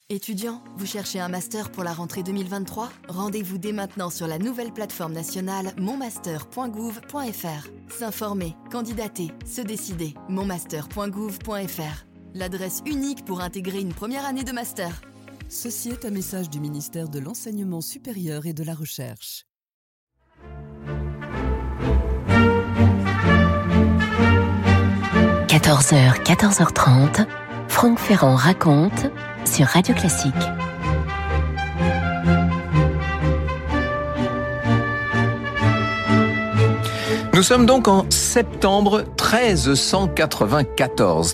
Étudiants, vous cherchez un master pour la rentrée 2023 ? Rendez-vous dès maintenant sur la nouvelle plateforme nationale monmaster.gouv.fr. S'informer, candidater, se décider. monmaster.gouv.fr. L'adresse unique pour intégrer une première année de master. Ceci est un message du ministère de l'Enseignement supérieur et de la Recherche. – 14h, 14h30, Franck Ferrand raconte sur Radio Classique. Nous sommes donc en septembre 1394.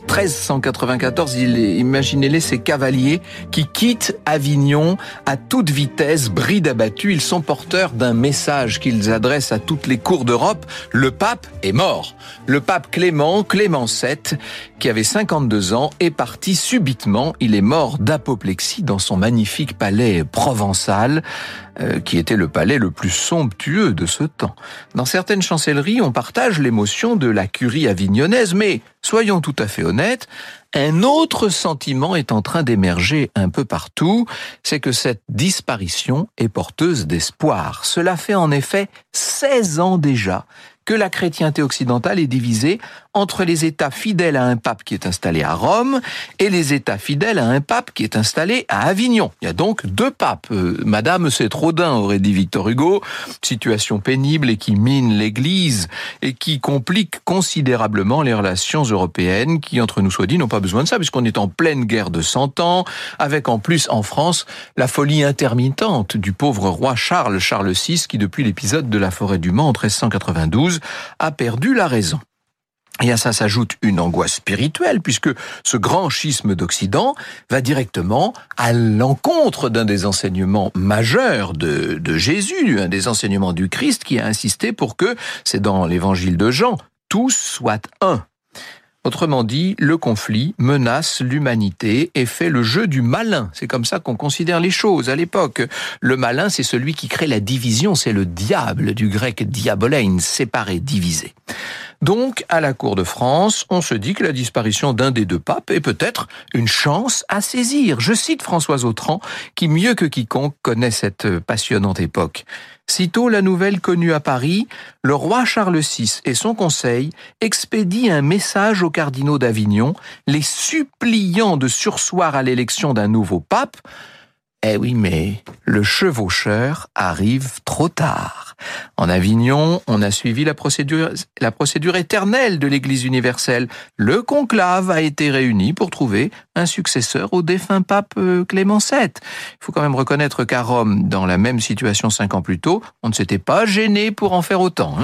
1394, imaginez-les, ces cavaliers qui quittent Avignon à toute vitesse, bride abattue. Ils sont porteurs d'un message qu'ils adressent à toutes les cours d'Europe. Le pape est mort. Le pape Clément VII, qui avait 52 ans, est parti subitement. Il est mort d'apoplexie dans son magnifique palais provençal, qui était le palais le plus somptueux de ce temps. Dans certaines chancelleries, on partage l'émotion de la curie avignonnaise, mais soyons tout à fait honnêtes, un autre sentiment est en train d'émerger un peu partout, c'est que cette disparition est porteuse d'espoir. Cela fait en effet 16 ans déjà que la chrétienté occidentale est divisée entre les États fidèles à un pape qui est installé à Rome et les États fidèles à un pape qui est installé à Avignon. Il y a donc deux papes. Madame, c'est trop d'un, aurait dit Victor Hugo. Situation pénible et qui mine l'Église et qui complique considérablement les relations européennes qui, entre nous soit dit, n'ont pas besoin de ça puisqu'on est en pleine guerre de 100 ans, avec en plus en France la folie intermittente du pauvre roi Charles VI qui, depuis l'épisode de la forêt du Mans en 1392, a perdu la raison. Et à ça s'ajoute une angoisse spirituelle, puisque ce grand schisme d'Occident va directement à l'encontre d'un des enseignements majeurs de Jésus, un des enseignements du Christ qui a insisté pour que, c'est dans l'évangile de Jean, tous soient un. Autrement dit, le conflit menace l'humanité et fait le jeu du malin. C'est comme ça qu'on considère les choses à l'époque. Le malin, c'est celui qui crée la division, c'est le diable, du grec diabolein, séparer, diviser. Donc, à la cour de France, on se dit que la disparition d'un des deux papes est peut-être une chance à saisir. Je cite François Autran, qui mieux que quiconque connaît cette passionnante époque. Sitôt la nouvelle connue à Paris, le roi Charles VI et son conseil expédient un message aux cardinaux d'Avignon, les suppliant de surseoir à l'élection d'un nouveau pape. Eh oui, mais le chevaucheur arrive trop tard. En Avignon, on a suivi la procédure éternelle de l'Église universelle. Le conclave a été réuni pour trouver un successeur au défunt pape Clément VII. Il faut quand même reconnaître qu'à Rome, dans la même situation 5 ans plus tôt, on ne s'était pas gêné pour en faire autant.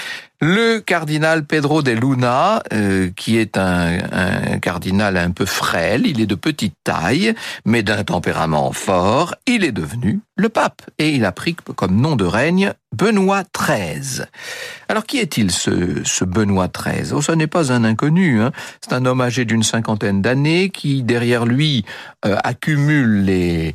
Le cardinal Pedro de Luna, qui est un cardinal un peu frêle, il est de petite taille, mais d'un tempérament fort, il est devenu le pape. Et il a pris comme nom de règne Benoît XIII. Alors qui est-il ce Benoît XIII ? Oh, ce n'est pas un inconnu, hein. C'est un homme âgé d'une 50aine d'années qui, derrière lui, accumule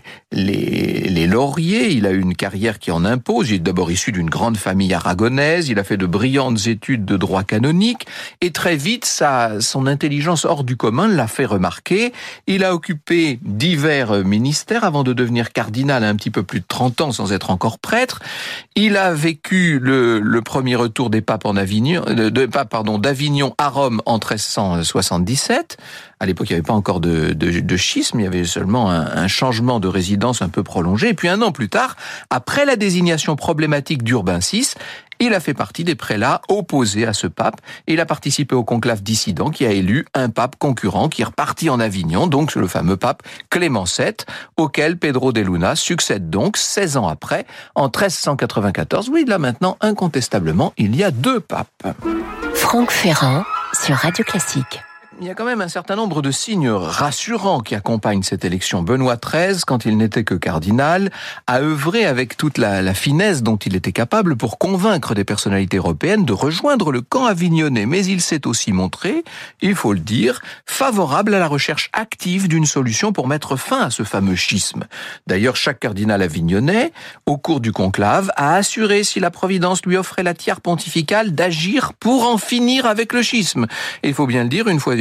les lauriers. Il a eu une carrière qui en impose. Il est d'abord issu d'une grande famille aragonaise. Il a fait de brillantes études de droit canonique. Et très vite, son intelligence hors du commun l'a fait remarquer. Il a occupé divers ministères avant de devenir cardinal à un petit peu plus de 30 ans sans être encore prêtre. Il a vécu le premier retour des papes d'Avignon à Rome en 1377. À l'époque, il n'y avait pas encore de schisme, il y avait seulement un changement de résidence un peu prolongé. Et puis un an plus tard, après la désignation problématique d'Urbain VI, il a fait partie des prélats opposés à ce pape et il a participé au conclave dissident qui a élu un pape concurrent qui est reparti en Avignon, donc le fameux pape Clément VII, auquel Pedro de Luna succède donc 16 ans après, en 1394. Oui, là maintenant, incontestablement, il y a deux papes. Franck Ferrand sur Radio Classique. Il y a quand même un certain nombre de signes rassurants qui accompagnent cette élection. Benoît XIII, quand il n'était que cardinal, a œuvré avec toute la finesse dont il était capable pour convaincre des personnalités européennes de rejoindre le camp avignonnais. Mais il s'est aussi montré, il faut le dire, favorable à la recherche active d'une solution pour mettre fin à ce fameux schisme. D'ailleurs, chaque cardinal avignonnais, au cours du conclave, a assuré, si la Providence lui offrait la tiare pontificale, d'agir pour en finir avec le schisme. Et il faut bien le dire, une fois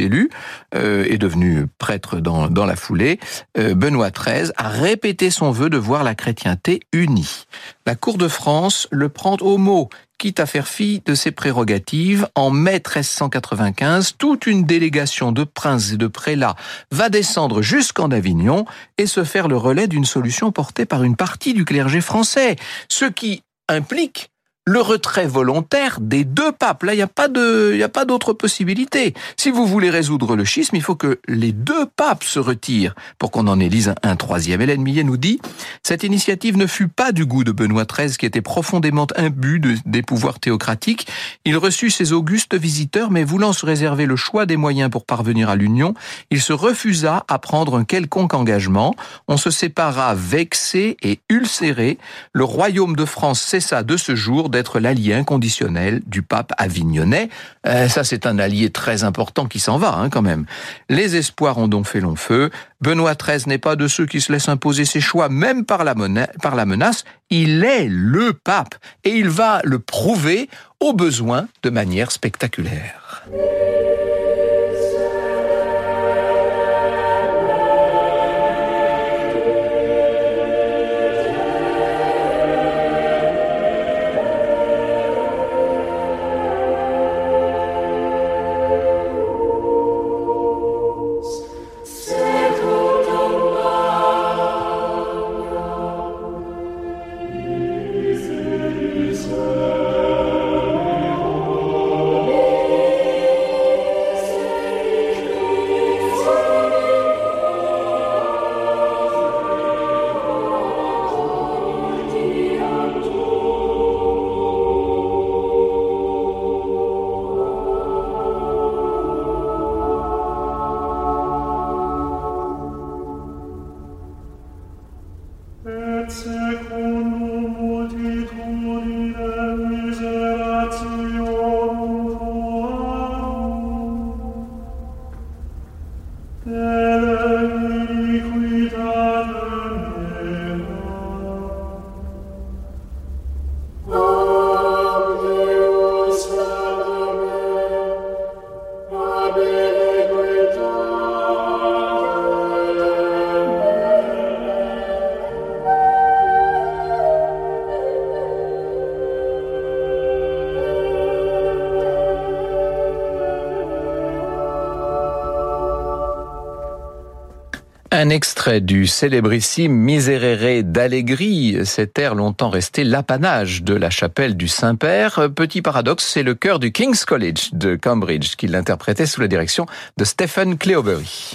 élu, est devenu prêtre dans la foulée, Benoît XIII a répété son vœu de voir la chrétienté unie. La cour de France le prend au mot, quitte à faire fi de ses prérogatives. En mai 1395, toute une délégation de princes et de prélats va descendre jusqu'en Avignon et se faire le relais d'une solution portée par une partie du clergé français, ce qui implique le retrait volontaire des deux papes. Là, il n'y a pas d'autre possibilité. Si vous voulez résoudre le schisme, il faut que les deux papes se retirent pour qu'on en élise un troisième. Hélène Millet nous dit « Cette initiative ne fut pas du goût de Benoît XIII qui était profondément imbu des pouvoirs théocratiques. Il reçut ses augustes visiteurs, mais voulant se réserver le choix des moyens pour parvenir à l'union, il se refusa à prendre un quelconque engagement. On se sépara vexé et ulcéré. Le royaume de France cessa de ce jour d'être l'allié inconditionnel du pape avignonnais. Ça, c'est un allié très important qui s'en va, quand même. Les espoirs ont donc fait long feu. Benoît XIII n'est pas de ceux qui se laissent imposer ses choix, même par la menace. Il est le pape et il va le prouver au besoin de manière spectaculaire. Un extrait du célébrissime Miserere d'Allegri, cet air longtemps resté l'apanage de la chapelle du Saint-Père. Petit paradoxe, c'est le chœur du King's College de Cambridge qui l'interprétait sous la direction de Stephen Cleobury.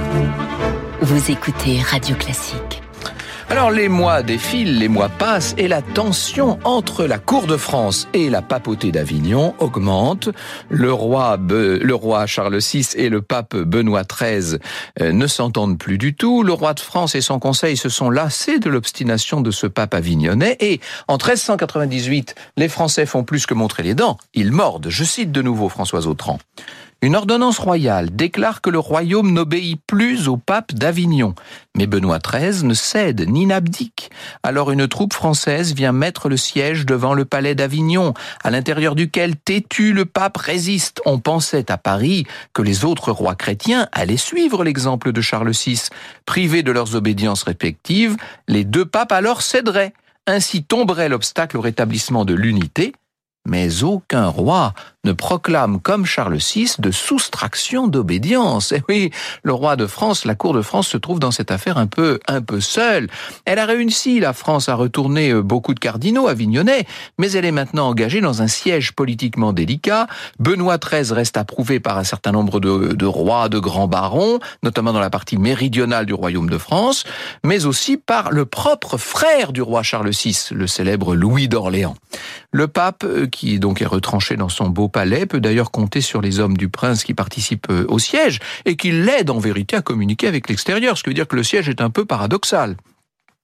Vous écoutez Radio Classique. Alors les mois défilent, les mois passent et la tension entre la cour de France et la papauté d'Avignon augmente. Le roi Charles VI et le pape Benoît XIII ne s'entendent plus du tout. Le roi de France et son conseil se sont lassés de l'obstination de ce pape avignonnais et en 1398, les Français font plus que montrer les dents, ils mordent. Je cite de nouveau François Autran. Une ordonnance royale déclare que le royaume n'obéit plus au pape d'Avignon. Mais Benoît XIII ne cède ni n'abdique. Alors une troupe française vient mettre le siège devant le palais d'Avignon, à l'intérieur duquel, têtu, le pape résiste. On pensait à Paris que les autres rois chrétiens allaient suivre l'exemple de Charles VI. Privés de leurs obédiences respectives, les deux papes alors céderaient. Ainsi tomberait l'obstacle au rétablissement de l'unité. Mais aucun roi ne proclame comme Charles VI de soustraction d'obédience. Et oui, le roi de France, la cour de France se trouve dans cette affaire un peu seule. Elle a réussi, la France, à retourner beaucoup de cardinaux avignonnais, mais elle est maintenant engagée dans un siège politiquement délicat. Benoît XIII reste approuvé par un certain nombre de rois, de grands barons, notamment dans la partie méridionale du royaume de France, mais aussi par le propre frère du roi Charles VI, le célèbre Louis d'Orléans. Le pape, qui donc est retranché dans son beau palais, peut d'ailleurs compter sur les hommes du prince qui participent au siège et qui l'aident en vérité à communiquer avec l'extérieur, ce qui veut dire que le siège est un peu paradoxal.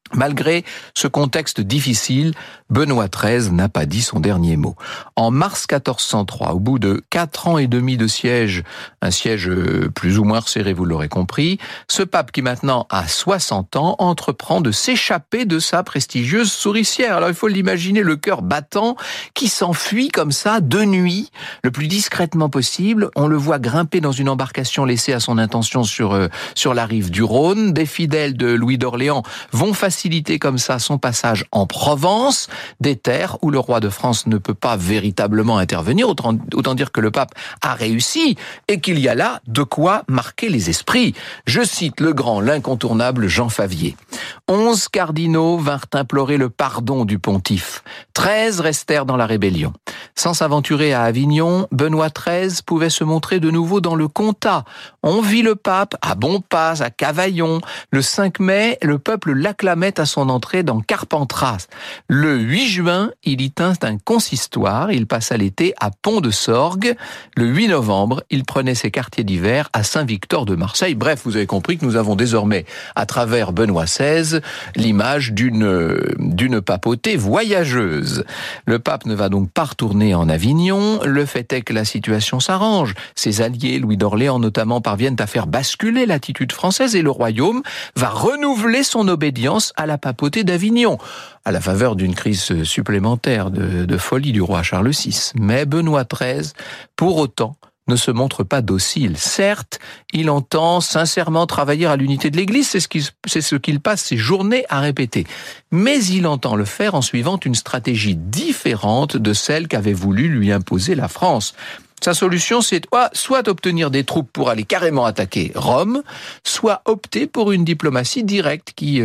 Malgré ce contexte difficile, Benoît XIII n'a pas dit son dernier mot. En mars 1403, au bout de 4 ans et demi de siège, un siège plus ou moins resserré, vous l'aurez compris, ce pape qui maintenant a 60 ans entreprend de s'échapper de sa prestigieuse souricière. Alors il faut l'imaginer, le cœur battant, qui s'enfuit comme ça de nuit, le plus discrètement possible. On le voit grimper dans une embarcation laissée à son intention sur la rive du Rhône. Des fidèles de Louis d'Orléans vont faciliter comme ça son passage en Provence, des terres où le roi de France ne peut pas véritablement intervenir. Autant dire que le pape a réussi et qu'il y a là de quoi marquer les esprits. Je cite le grand, l'incontournable Jean Favier. 11 cardinaux vinrent implorer le pardon du pontife. 13 restèrent dans la rébellion. Sans s'aventurer à Avignon, Benoît XIII pouvait se montrer de nouveau dans le comtat. On vit le pape à Bonpas, à Cavaillon. Le 5 mai, le peuple l'acclamait à son entrée dans Carpentras. Le 8 juin, il y tint un consistoire. Il passa l'été à Pont-de-Sorgue. Le 8 novembre, il prenait ses quartiers d'hiver à Saint-Victor de Marseille. Bref, vous avez compris que nous avons désormais, à travers Benoît XVI, l'image d'une papauté voyageuse. Le pape ne va donc pas retourner en Avignon. Le fait est que la situation s'arrange. Ses alliés, Louis d'Orléans notamment, parviennent à faire basculer l'attitude française et le royaume va renouveler son obédience à la papauté d'Avignon, à la faveur d'une crise supplémentaire de folie du roi Charles VI. Mais Benoît XIII, pour autant, ne se montre pas docile. Certes, il entend sincèrement travailler à l'unité de l'Église, c'est ce qu'il passe ses journées à répéter. Mais il entend le faire en suivant une stratégie différente de celle qu'avait voulu lui imposer la France. Sa solution, c'est soit obtenir des troupes pour aller carrément attaquer Rome, soit opter pour une diplomatie directe qui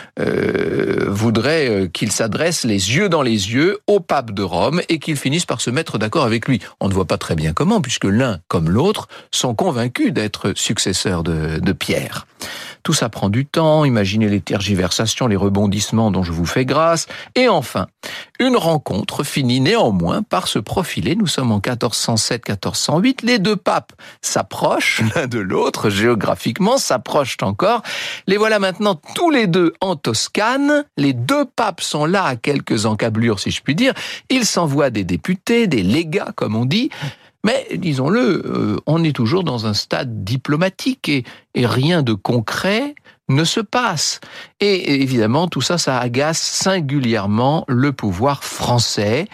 voudrait qu'il s'adresse les yeux dans les yeux au pape de Rome et qu'il finisse par se mettre d'accord avec lui. On ne voit pas très bien comment, puisque l'un comme l'autre sont convaincus d'être successeurs de Pierre. Tout ça prend du temps, imaginez les tergiversations, les rebondissements dont je vous fais grâce. Et enfin, une rencontre finit néanmoins par se profiler. Nous sommes en 1407-1408. Les deux papes s'approchent l'un de l'autre, géographiquement, s'approchent encore. Les voilà maintenant tous les deux en Toscane. Les deux papes sont là à quelques encablures, si je puis dire. Ils s'envoient des députés, des légats, comme on dit. Mais, disons-le, on est toujours dans un stade diplomatique et rien de concret ne se passe. Et évidemment, tout ça, ça agace singulièrement le pouvoir français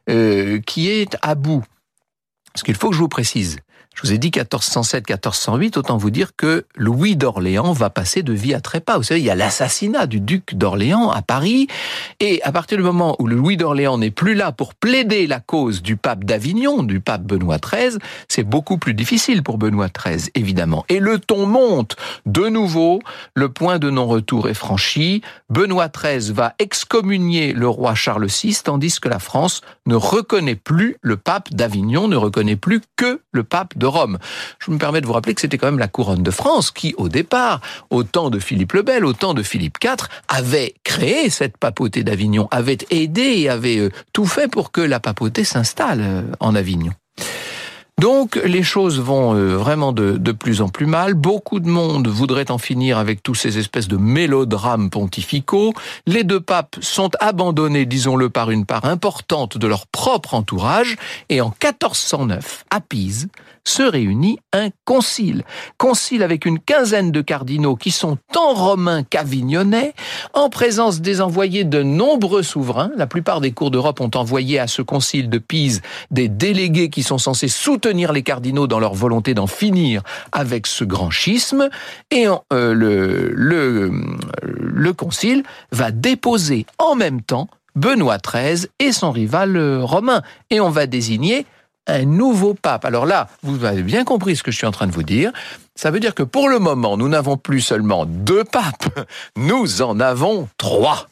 qui est à bout. Ce qu'il faut que je vous précise, je vous ai dit 1407-1408, autant vous dire que Louis d'Orléans va passer de vie à trépas. Vous savez, il y a l'assassinat du duc d'Orléans à Paris, et à partir du moment où le Louis d'Orléans n'est plus là pour plaider la cause du pape d'Avignon, du pape Benoît XIII, c'est beaucoup plus difficile pour Benoît XIII, évidemment. Et le ton monte. De nouveau, le point de non-retour est franchi. Benoît XIII va excommunier le roi Charles VI, tandis que la France ne reconnaît plus le pape d'Avignon, ne reconnaît plus que le pape de Rome. Je me permets de vous rappeler que c'était quand même la couronne de France qui, au départ, au temps de Philippe le Bel, au temps de Philippe IV, avait créé cette papauté d'Avignon, avait aidé et avait tout fait pour que la papauté s'installe en Avignon. Donc, les choses vont vraiment de plus en plus mal. Beaucoup de monde voudrait en finir avec tous ces espèces de mélodrames pontificaux. Les deux papes sont abandonnés, disons-le, par une part importante de leur propre entourage. Et en 1409, à Pise, se réunit un concile. Concile avec une quinzaine de cardinaux qui sont tant romains qu'avignonnais, en présence des envoyés de nombreux souverains. La plupart des cours d'Europe ont envoyé à ce concile de Pise des délégués qui sont censés soutenir les cardinaux dans leur volonté d'en finir avec ce grand schisme. Et le concile va déposer en même temps Benoît XIII et son rival romain. Et on va désigner un nouveau pape. Alors là, vous avez bien compris ce que je suis en train de vous dire. Ça veut dire que pour le moment, nous n'avons plus seulement 2 papes, nous en avons 3.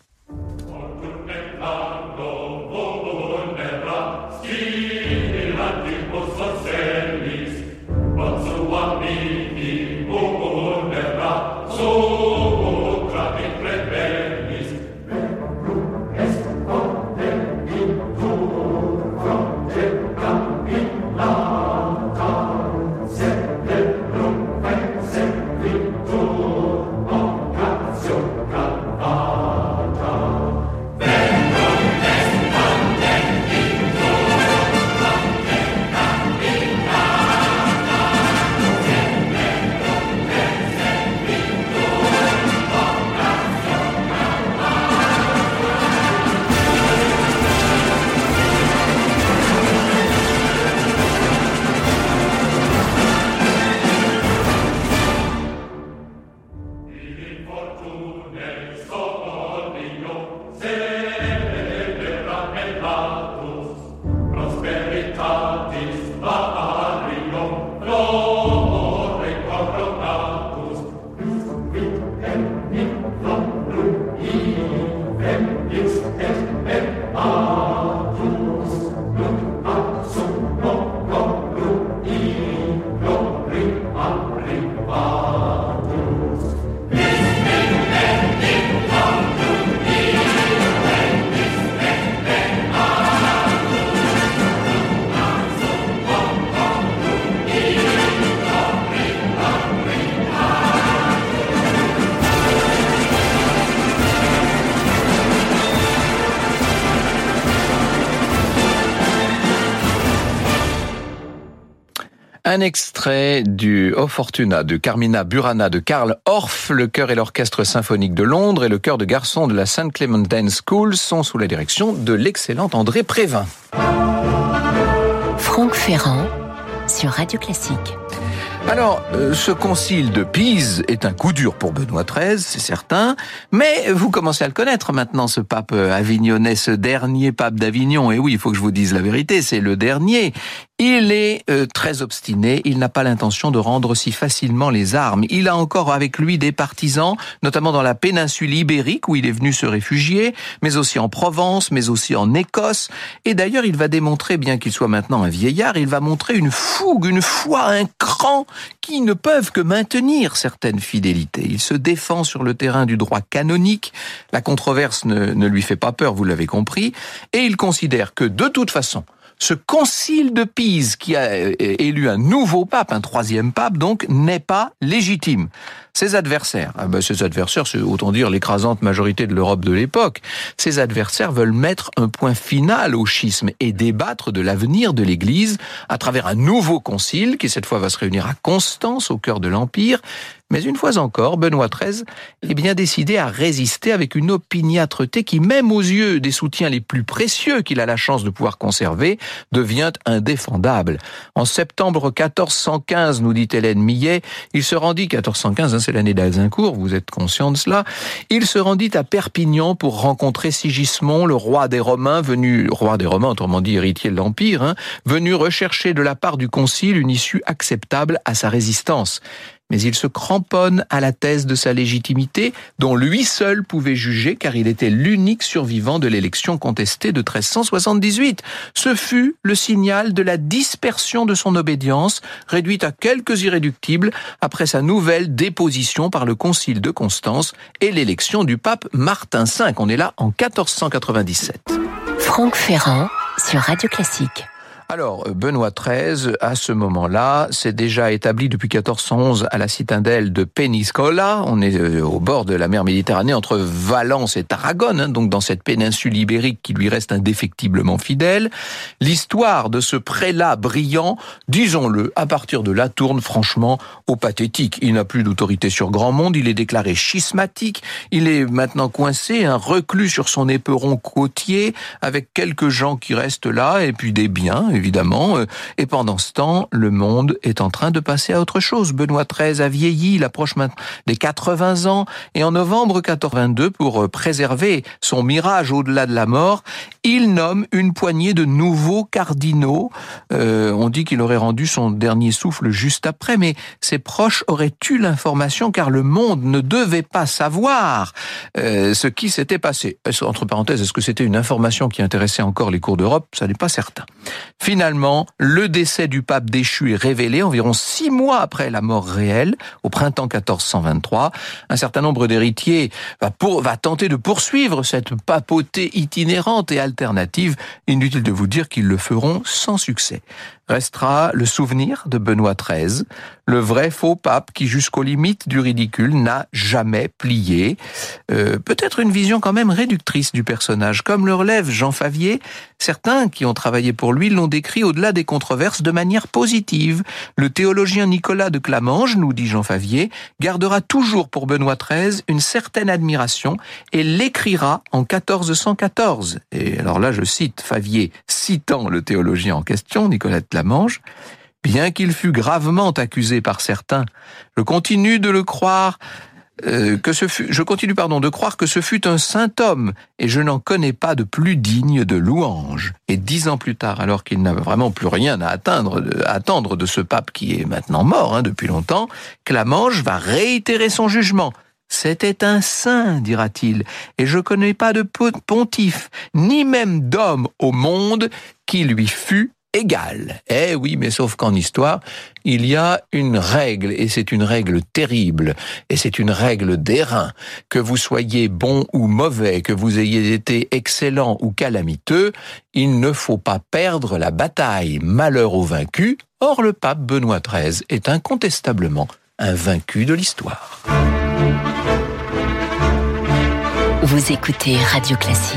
Un extrait du O Fortuna de Carmina Burana de Karl Orff. Le chœur et l'orchestre symphonique de Londres et le chœur de garçons de la St. Clementine School sont sous la direction de l'excellent André Prévin. Franck Ferrand sur Radio Classique. Alors, ce concile de Pise est un coup dur pour Benoît XIII, c'est certain, mais vous commencez à le connaître maintenant, ce pape avignonnais, ce dernier pape d'Avignon. Et oui, il faut que je vous dise la vérité, c'est le dernier. Il est très obstiné, il n'a pas l'intention de rendre si facilement les armes. Il a encore avec lui des partisans, notamment dans la péninsule ibérique où il est venu se réfugier, mais aussi en Provence, mais aussi en Écosse. Et d'ailleurs, il va démontrer, bien qu'il soit maintenant un vieillard, il va montrer une fougue, une foi, un cran qui ne peuvent que maintenir certaines fidélités. Il se défend sur le terrain du droit canonique, la controverse ne lui fait pas peur, vous l'avez compris, et il considère que de toute façon, ce concile de Pise qui a élu un nouveau pape, un troisième pape donc, n'est pas légitime. Ses adversaires, c'est autant dire l'écrasante majorité de l'Europe de l'époque, ses adversaires veulent mettre un point final au schisme et débattre de l'avenir de l'Église à travers un nouveau concile qui cette fois va se réunir à Constance, au cœur de l'Empire. Mais une fois encore, Benoît XIII est bien décidé à résister avec une opiniâtreté qui, même aux yeux des soutiens les plus précieux qu'il a la chance de pouvoir conserver, devient indéfendable. En septembre 1415, nous dit Hélène Millet, il se rendit, 1415, c'est l'année d'Azincourt, vous êtes conscient de cela, il se rendit à Perpignan pour rencontrer Sigismond, le roi des Romains, autrement dit héritier de l'Empire, venu rechercher de la part du concile une issue acceptable à sa résistance. Mais il se cramponne à la thèse de sa légitimité, dont lui seul pouvait juger, car il était l'unique survivant de l'élection contestée de 1378. Ce fut le signal de la dispersion de son obédience, réduite à quelques irréductibles, après sa nouvelle déposition par le concile de Constance et l'élection du pape Martin V. On est là en 1497. Franck Ferrand sur Radio Classique. Alors, Benoît XIII, à ce moment-là, s'est déjà établi depuis 1411 à la citadelle de Peñíscola. On est au bord de la mer Méditerranée, entre Valence et Tarragone, donc dans cette péninsule ibérique qui lui reste indéfectiblement fidèle. L'histoire de ce prélat brillant, disons-le, à partir de là, tourne franchement au pathétique. Il n'a plus d'autorité sur grand monde, il est déclaré schismatique, il est maintenant coincé, reclus sur son éperon côtier, avec quelques gens qui restent là, et puis des biens, évidemment, et pendant ce temps, le monde est en train de passer à autre chose. Benoît XIII a vieilli, il approche maintenant des 80 ans, et en novembre 1422, pour préserver son mirage au-delà de la mort, il nomme une poignée de nouveaux cardinaux. On dit qu'il aurait rendu son dernier souffle juste après, mais ses proches auraient eu l'information, car le monde ne devait pas savoir ce qui s'était passé. Entre parenthèses, est-ce que c'était une information qui intéressait encore les cours d'Europe ? Ça n'est pas certain. Finalement, le décès du pape déchu est révélé environ 6 mois après la mort réelle, au printemps 1423. Un certain nombre d'héritiers va tenter de poursuivre cette papauté itinérante et alternative. Inutile de vous dire qu'ils le feront sans succès. Restera le souvenir de Benoît XIII, le vrai faux pape qui, jusqu'aux limites du ridicule, n'a jamais plié. Peut-être une vision quand même réductrice du personnage. Comme le relève Jean Favier, certains qui ont travaillé pour lui l'ont décrit au-delà des controverses de manière positive. Le théologien Nicolas de Clamange, nous dit Jean Favier, gardera toujours pour Benoît XIII une certaine admiration et l'écrira en 1414. Et alors là, je cite Favier, citant le théologien en question, Nicolas de Clamange, « Bien qu'il fût gravement accusé par certains, je continue de croire que ce fut un saint homme, et je n'en connais pas de plus digne de louange. » Et 10 ans plus tard, alors qu'il n'avait vraiment plus rien à attendre de ce pape qui est maintenant mort depuis longtemps, Clamange va réitérer son jugement. « C'était un saint, dira-t-il, et je connais pas de pontife, ni même d'homme au monde qui lui fût égal. » Eh oui, mais sauf qu'en histoire, il y a une règle, et c'est une règle terrible, et c'est une règle d'airain. Que vous soyez bon ou mauvais, que vous ayez été excellent ou calamiteux, il ne faut pas perdre la bataille. Malheur aux vaincus. Or, le pape Benoît XIII est incontestablement un vaincu de l'histoire. Vous écoutez Radio Classique.